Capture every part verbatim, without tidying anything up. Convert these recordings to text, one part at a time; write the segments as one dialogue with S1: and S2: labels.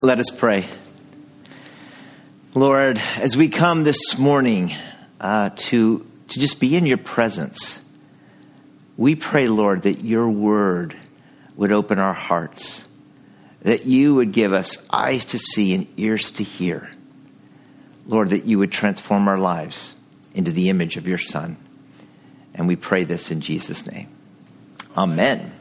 S1: Let us pray. Lord, as we come this morning uh, to, to just be in your presence, we pray, Lord, that your word would open our hearts, that you would give us eyes to see and ears to hear. Lord, that you would transform our lives into the image of your Son. And we pray this in Jesus' name. Amen.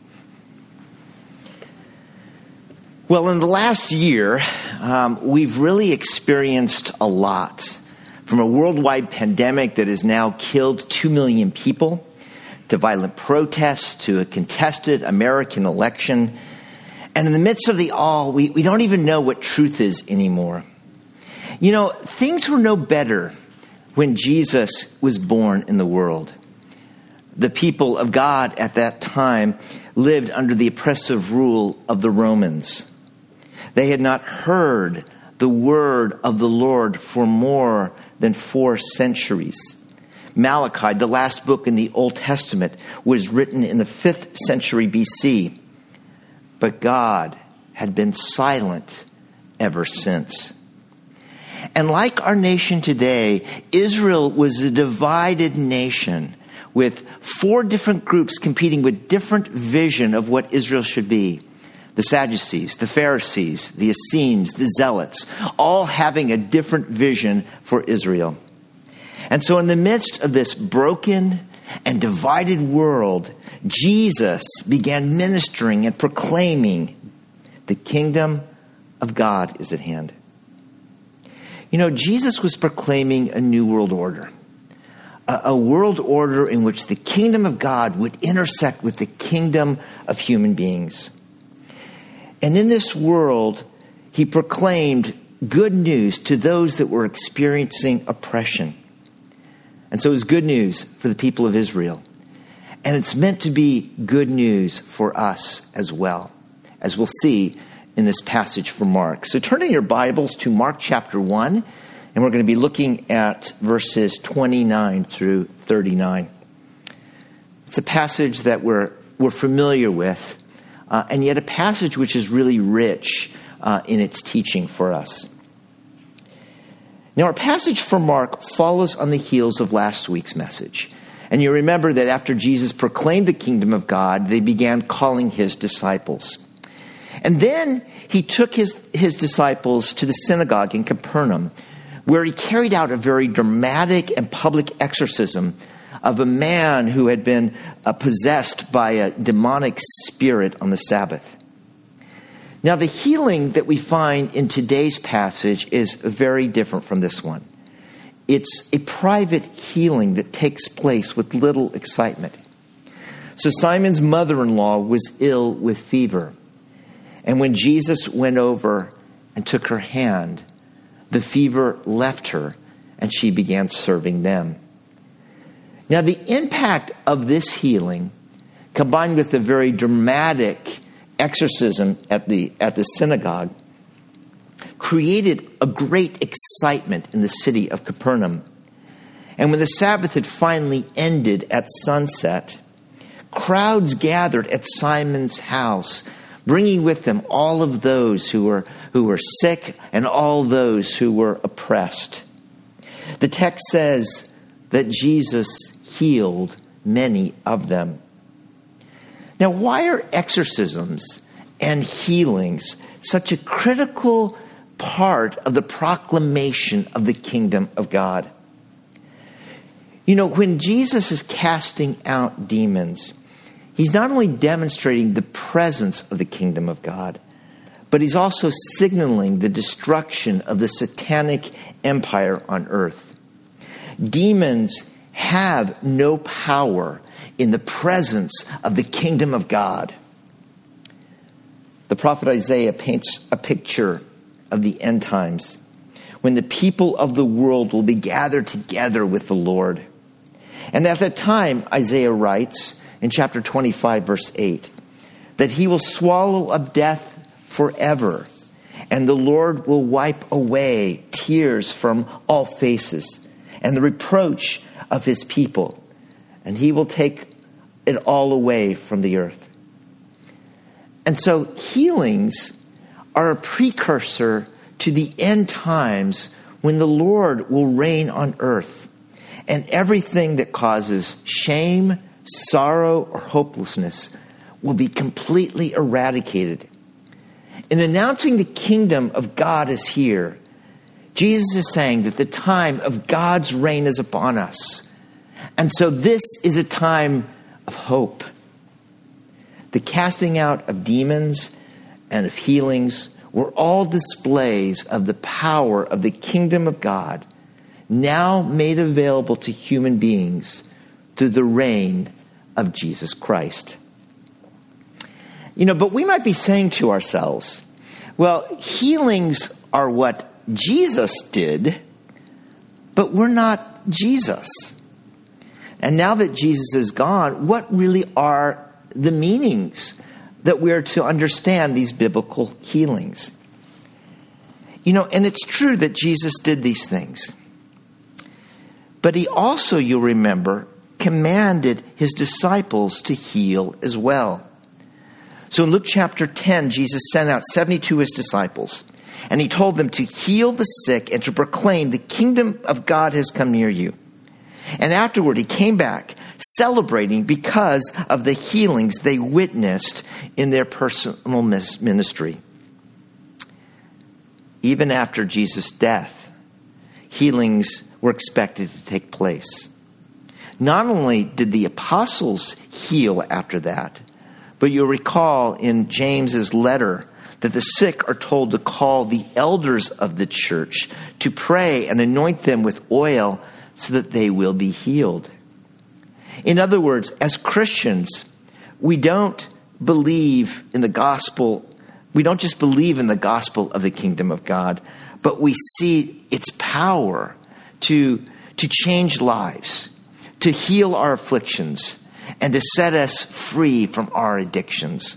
S1: Well, in the last year, um, we've really experienced a lot. From a worldwide pandemic that has now killed two million people, to violent protests, to a contested American election. And in the midst of the all, we, we don't even know what truth is anymore. You know, things were no better when Jesus was born in the world. The people of God at that time lived under the oppressive rule of the Romans. They had not heard the word of the Lord for more than four centuries. Malachi, the last book in the Old Testament, was written in the fifth century B C. But God had been silent ever since. And like our nation today, Israel was a divided nation with four different groups competing with different vision of what Israel should be. The Sadducees, the Pharisees, the Essenes, the Zealots, all having a different vision for Israel. And so in the midst of this broken and divided world, Jesus began ministering and proclaiming the kingdom of God is at hand. You know, Jesus was proclaiming a new world order. A, a world order in which the kingdom of God would intersect with the kingdom of human beings. And in this world, he proclaimed good news to those that were experiencing oppression. And so it was good news for the people of Israel. And it's meant to be good news for us as well, as we'll see in this passage from Mark. So turn in your Bibles to Mark chapter one, and we're going to be looking at verses twenty-nine through thirty-nine. It's a passage that we're, we're familiar with. Uh, and yet a passage which is really rich uh, in its teaching for us. Now, our passage from Mark follows on the heels of last week's message. And you remember that after Jesus proclaimed the kingdom of God, they began calling his disciples. And then he took his, his disciples to the synagogue in Capernaum, where he carried out a very dramatic and public exorcism of a man who had been uh, possessed by a demonic spirit on the Sabbath. Now, the healing that we find in today's passage is very different from this one. It's a private healing that takes place with little excitement. So Simon's mother-in-law was ill with fever. And when Jesus went over and took her hand, the fever left her and she began serving them. Now, the impact of this healing, combined with the very dramatic exorcism at the, at the synagogue, created a great excitement in the city of Capernaum. And when the Sabbath had finally ended at sunset, crowds gathered at Simon's house, bringing with them all of those who were, who were sick and all those who were oppressed. The text says that Jesus healed many of them. Now, why are exorcisms and healings such a critical part of the proclamation of the kingdom of God? You know, when Jesus is casting out demons, he's not only demonstrating the presence of the kingdom of God, but he's also signaling the destruction of the satanic empire on earth. Demons have no power in the presence of the kingdom of God. The prophet Isaiah paints a picture of the end times when the people of the world will be gathered together with the Lord. And at that time, Isaiah writes in chapter twenty-five, verse eight, that he will swallow up death forever, and the Lord will wipe away tears from all faces and the reproach of his people, and he will take it all away from the earth. And so healings are a precursor to the end times when the Lord will reign on earth, and everything that causes shame, sorrow, or hopelessness will be completely eradicated. In announcing the kingdom of God is here, Jesus is saying that the time of God's reign is upon us. And so this is a time of hope. The casting out of demons and of healings were all displays of the power of the kingdom of God, now made available to human beings through the reign of Jesus Christ. You know, but we might be saying to ourselves, well, healings are what Jesus did, but we're not Jesus. And now that Jesus is gone, what really are the meanings that we're to understand these biblical healings? You know, and it's true that Jesus did these things. But he also, you'll remember, commanded his disciples to heal as well. So in Luke chapter ten, Jesus sent out seventy-two of his disciples, and he told them to heal the sick and to proclaim the kingdom of God has come near you. And afterward, he came back celebrating because of the healings they witnessed in their personal ministry. Even after Jesus' death, healings were expected to take place. Not only did the apostles heal after that, but you'll recall in James's letter that the sick are told to call the elders of the church to pray and anoint them with oil so that they will be healed. In other words, as Christians, we don't believe in the gospel. We don't just believe in the gospel of the kingdom of God, but we see its power to, to change lives, to heal our afflictions, and to set us free from our addictions.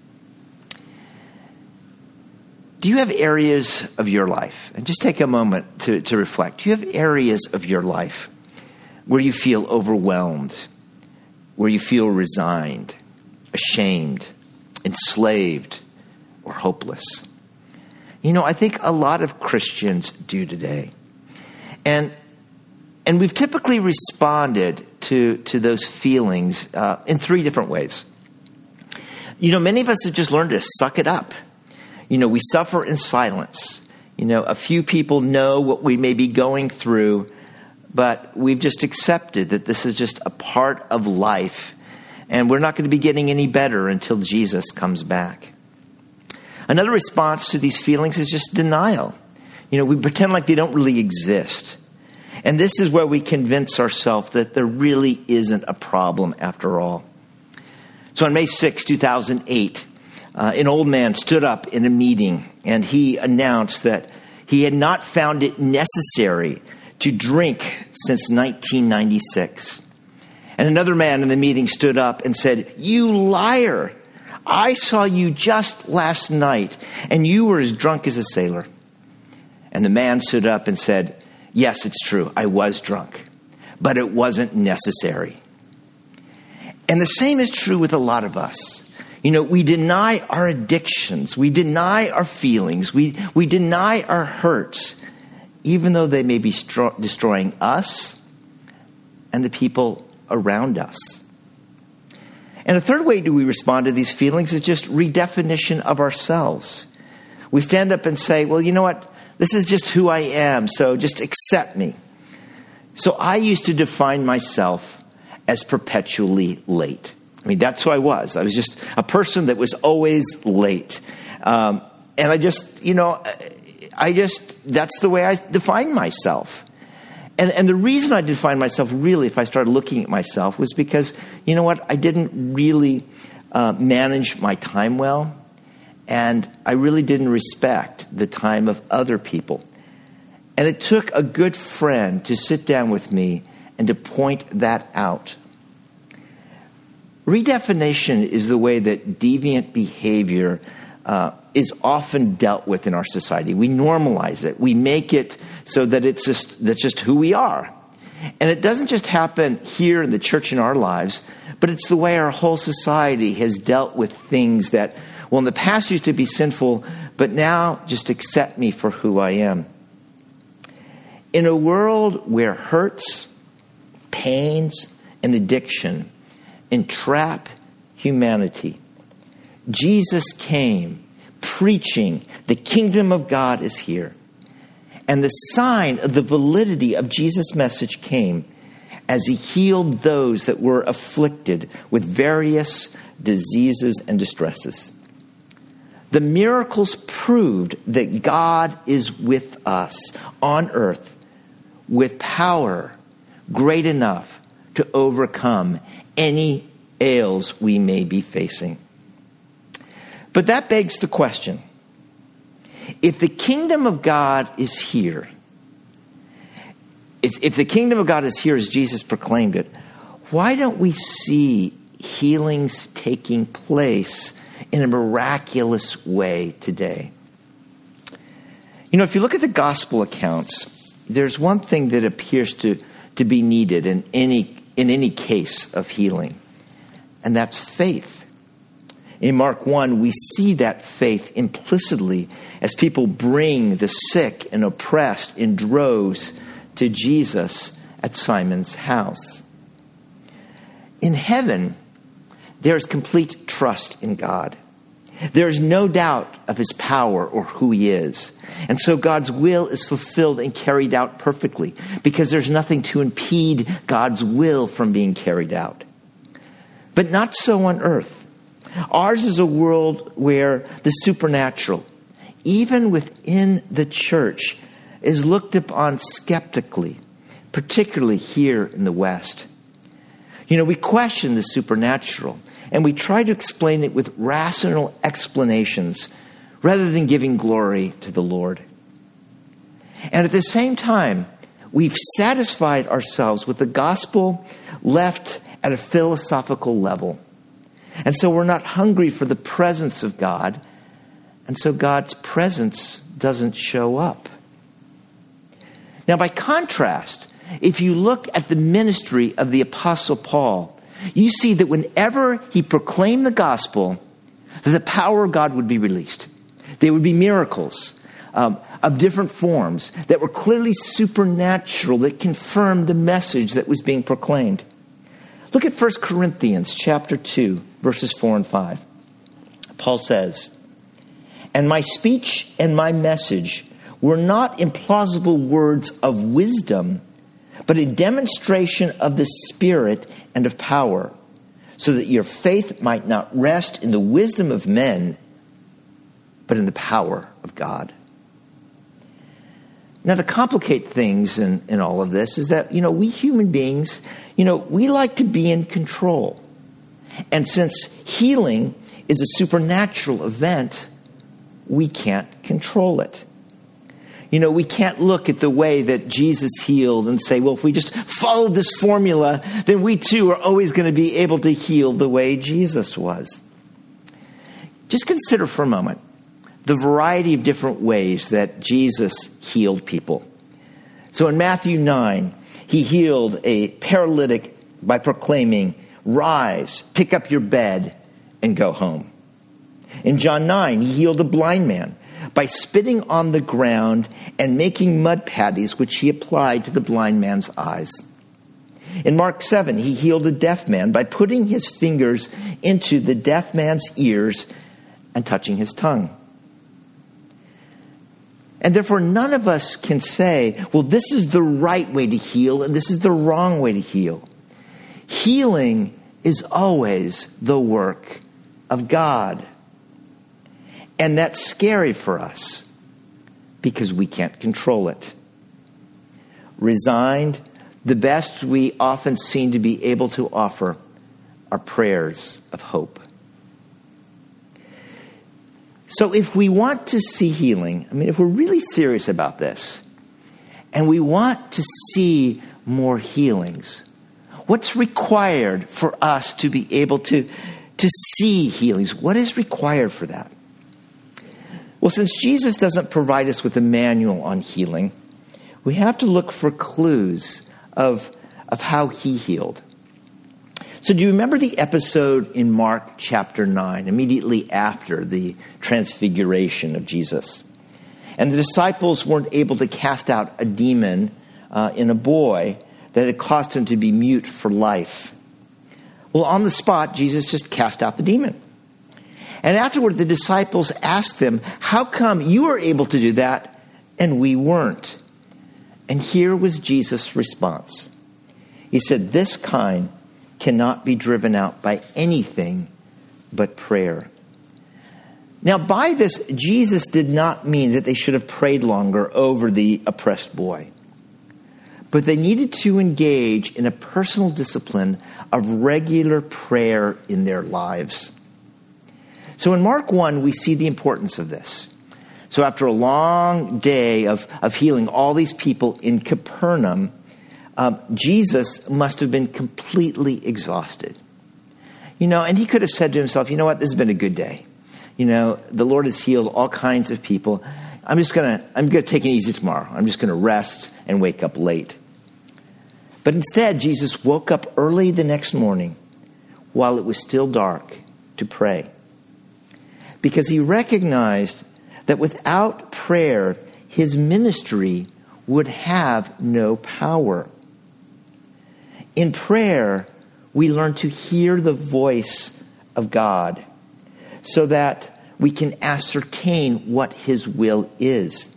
S1: Do you have areas of your life, and just take a moment to, to reflect, do you have areas of your life where you feel overwhelmed, where you feel resigned, ashamed, enslaved, or hopeless? You know, I think a lot of Christians do today. And and we've typically responded to, to those feelings uh, in three different ways. You know, many of us have just learned to suck it up. You know, we suffer in silence. You know, a few people know what we may be going through, but we've just accepted that this is just a part of life, and we're not going to be getting any better until Jesus comes back. Another response to these feelings is just denial. You know, we pretend like they don't really exist. And this is where we convince ourselves that there really isn't a problem after all. So on May sixth, two thousand eight, uh, an old man stood up in a meeting, and he announced that he had not found it necessary to drink since nineteen ninety-six. And another man in the meeting stood up and said, "You liar! I saw you just last night, and you were as drunk as a sailor." And the man stood up and said, "Yes, it's true. I was drunk, but it wasn't necessary." And the same is true with a lot of us. You know, we deny our addictions. We deny our feelings. We, we deny our hurts, even though they may be stro- destroying us and the people around us. And a third way do we respond to these feelings is just redefinition of ourselves. We stand up and say, well, you know what? This is just who I am, so just accept me. So I used to define myself as perpetually late. I mean, that's who I was. I was just a person that was always late. Um, and I just, you know, I just, that's the way I define myself. And, and the reason I defined myself really, if I started looking at myself, was because, you know what, I didn't really uh, manage my time well. And I really didn't respect the time of other people. And it took a good friend to sit down with me and to point that out. Redefinition is the way that deviant behavior uh, is often dealt with in our society. We normalize it. We make it so that it's just that's just who we are. And it doesn't just happen here in the church in our lives, but it's the way our whole society has dealt with things that Well, in the past used to be sinful, but now just accept me for who I am. In a world where hurts, pains, and addiction entrap humanity, Jesus came preaching the kingdom of God is here. And the sign of the validity of Jesus' message came as he healed those that were afflicted with various diseases and distresses. The miracles proved that God is with us on earth with power great enough to overcome any ails we may be facing. But that begs the question, if the kingdom of God is here, if, if the kingdom of God is here as Jesus proclaimed it, why don't we see healings taking place in a miraculous way today? You know, if you look at the gospel accounts, there's one thing that appears to, to be needed in any, in any case of healing, and that's faith. In Mark one, we see that faith implicitly as people bring the sick and oppressed in droves to Jesus at Simon's house. In heaven, there is complete trust in God. There is no doubt of his power or who he is. And so God's will is fulfilled and carried out perfectly because there's nothing to impede God's will from being carried out. But not so on earth. Ours is a world where the supernatural, even within the church, is looked upon skeptically, particularly here in the West. You know, we question the supernatural, and we try to explain it with rational explanations rather than giving glory to the Lord. And at the same time, we've satisfied ourselves with the gospel left at a philosophical level. And so we're not hungry for the presence of God, and so God's presence doesn't show up. Now, by contrast, if you look at the ministry of the Apostle Paul, you see that whenever he proclaimed the gospel, that the power of God would be released. There would be miracles um, of different forms that were clearly supernatural, that confirmed the message that was being proclaimed. Look at First Corinthians chapter two, verses four and five. Paul says, "And my speech and my message were not implausible words of wisdom, but a demonstration of the Spirit and of power, so that your faith might not rest in the wisdom of men, but in the power of God." Now, to complicate things in, in all of this is that, you know, we human beings, you know, we like to be in control. And since healing is a supernatural event, we can't control it. You know, we can't look at the way that Jesus healed and say, well, if we just follow this formula, then we too are always going to be able to heal the way Jesus was. Just consider for a moment the variety of different ways that Jesus healed people. So in Matthew nine, he healed a paralytic by proclaiming, "Rise, pick up your bed, and go home." In John nine, he healed a blind man by spitting on the ground and making mud patties, which he applied to the blind man's eyes. In Mark seven, he healed a deaf man by putting his fingers into the deaf man's ears and touching his tongue. And therefore, none of us can say, well, this is the right way to heal and this is the wrong way to heal. Healing is always the work of God. And that's scary for us because we can't control it. Resigned, the best we often seem to be able to offer are prayers of hope. So if we want to see healing, I mean, if we're really serious about this, and we want to see more healings, what's required for us to be able to, to see healings? What is required for that? Well, since Jesus doesn't provide us with a manual on healing, we have to look for clues of, of how he healed. So do you remember the episode in Mark chapter nine, immediately after the transfiguration of Jesus? And the disciples weren't able to cast out a demon uh, in a boy that had caused him to be mute for life. Well, on the spot, Jesus just cast out the demon. And afterward, the disciples asked them, how come you were able to do that and we weren't? And here was Jesus' response. He said, this kind cannot be driven out by anything but prayer. Now, by this, Jesus did not mean that they should have prayed longer over the oppressed boy. But they needed to engage in a personal discipline of regular prayer in their lives. So in Mark one, we see the importance of this. So after a long day of, of healing all these people in Capernaum, um, Jesus must have been completely exhausted. You know, and he could have said to himself, you know what, this has been a good day. You know, the Lord has healed all kinds of people. I'm just going to, I'm going to take it easy tomorrow. I'm just going to rest and wake up late. But instead, Jesus woke up early the next morning while it was still dark to pray. Because he recognized that without prayer, his ministry would have no power. In prayer, we learn to hear the voice of God so that we can ascertain what his will is.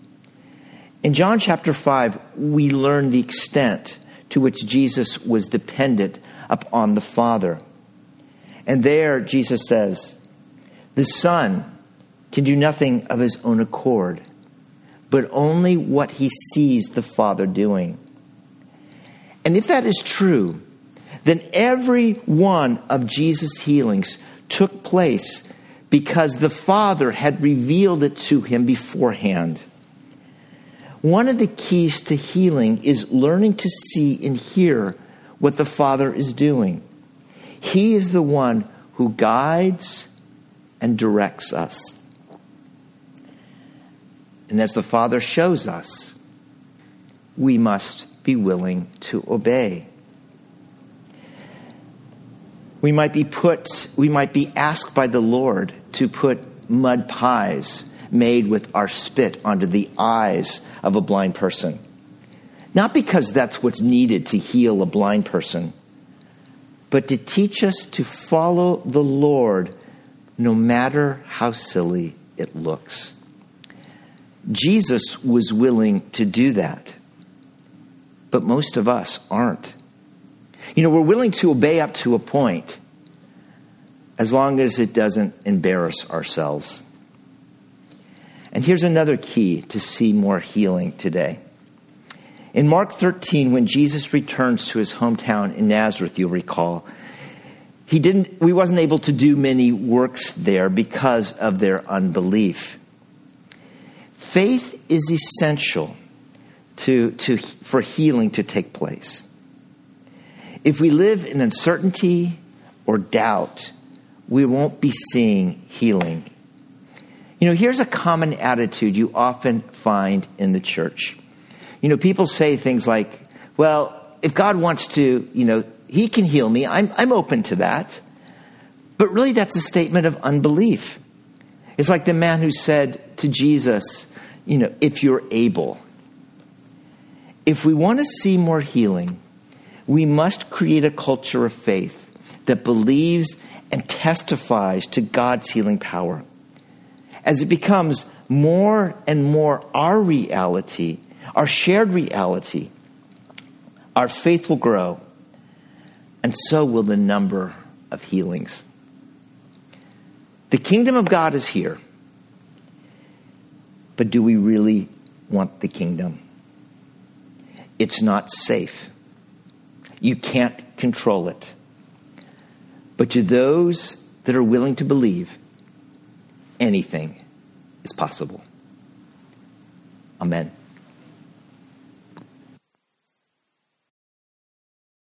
S1: In John chapter five, we learn the extent to which Jesus was dependent upon the Father. And there, Jesus says, the Son can do nothing of his own accord, but only what he sees the Father doing. And if that is true, then every one of Jesus' healings took place because the Father had revealed it to him beforehand. One of the keys to healing is learning to see and hear what the Father is doing. He is the one who guides and directs us. And as the Father shows us, we must be willing to obey. We might be put, we might be asked by the Lord to put mud pies made with our spit onto the eyes of a blind person. Not because that's what's needed to heal a blind person, but to teach us to follow the Lord no matter how silly it looks. Jesus was willing to do that, but most of us aren't. You know, we're willing to obey up to a point, as long as it doesn't embarrass ourselves. And here's another key to see more healing today. In Mark thirteen, when Jesus returns to his hometown in Nazareth, you'll recall, he didn't, we wasn't able to do many works there because of their unbelief. Faith is essential to, to, for healing to take place. If we live in uncertainty or doubt, we won't be seeing healing. You know, here's a common attitude you often find in the church. You know, people say things like, well, if God wants to, you know, he can heal me. I'm, I'm open to that. But really, that's a statement of unbelief. It's like the man who said to Jesus, you know, if you're able. If we want to see more healing, we must create a culture of faith that believes and testifies to God's healing power. As it becomes more and more our reality, our shared reality, our faith will grow, and so will the number of healings. The kingdom of God is here, but do we really want the kingdom? It's not safe. You can't control it. But to those that are willing to believe, anything is possible. Amen.